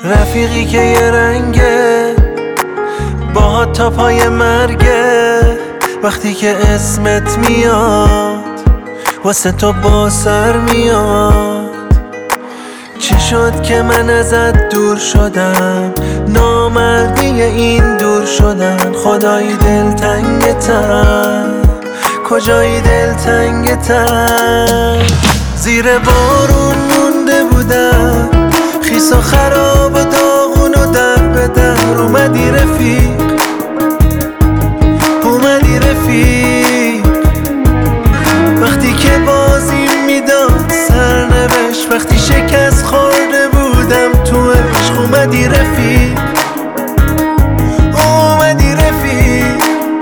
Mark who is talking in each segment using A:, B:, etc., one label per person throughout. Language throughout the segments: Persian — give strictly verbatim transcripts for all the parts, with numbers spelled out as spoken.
A: رفیقی که یه رنگه باهات تا پای مرگه. وقتی که اسمت میاد واسه تو با سر میاد. چی شد که من ازت دور شدم؟ نامردی این دور شدن. خدایی دلتنگتم، کجایی دلتنگتم؟ زیر بارون مونده بودم، خیس و خراب و داغون و در به در. اومدی رفیق، اومدی رفیق. وقتی که بازی میداد سرنوشت، وقتی شکست خورده بودم تو عشق. اومدی رفیق، اومدی رفیق.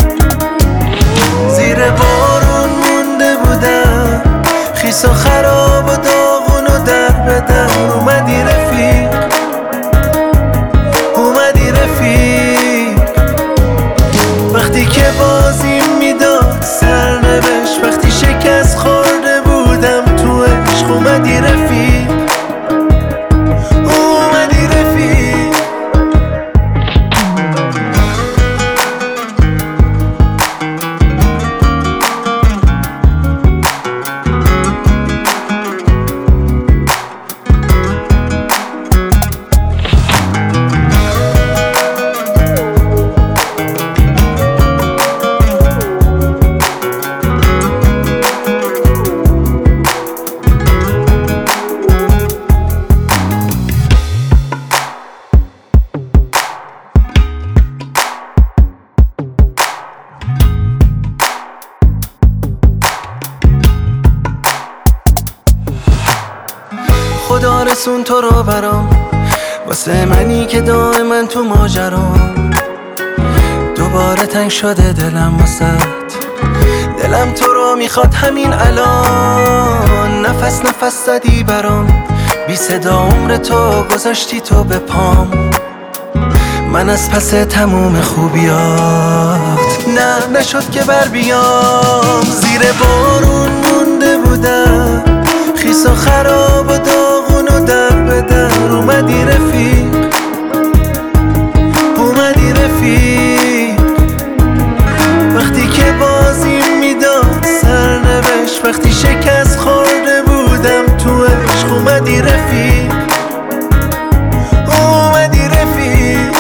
A: زیر بارون مونده بودم، خیس و خراب و داغون و در به در. اومدی رفیق، اومدی رفیق. وقتی که بازی میداد سرنوشت، وقتی شکست خورده بودم تو عشق. اومدی رفیق، اومدی رفیق. خدا رسون تو رو برام، واسه منی که دائما تو ماجرام. دوباره تنگ شده دلم واسط، دلم تو رو میخواد همین الان. نفس نفس زدی برام، بی صدا عمر تو گذاشتی تو به پام. من از پس تموم خوبیات نه نشد که بر بیام. زیر بارون مونده بودم، خیس و خراب و داغون و در به در. اومدی رفیق، اومدی رفیق. وقتی که بازی میداد سرنوشت، وقتی شکست خورده بودم تو عشق. اومدی رفیق، اومدی رفیق.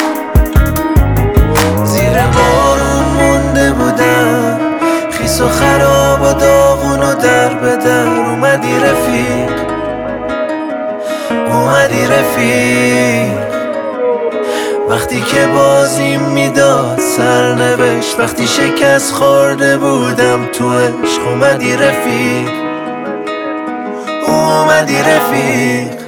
A: زیر بارون مونده بودم، خیس و خراب و داغون و در به در. اومدی رفیق، اومدی رفیق. وقتی که بازی میداد سرنوشت، وقتی شکست خورده بودم تو عشق. اومدی رفیق، اومدی رفیق.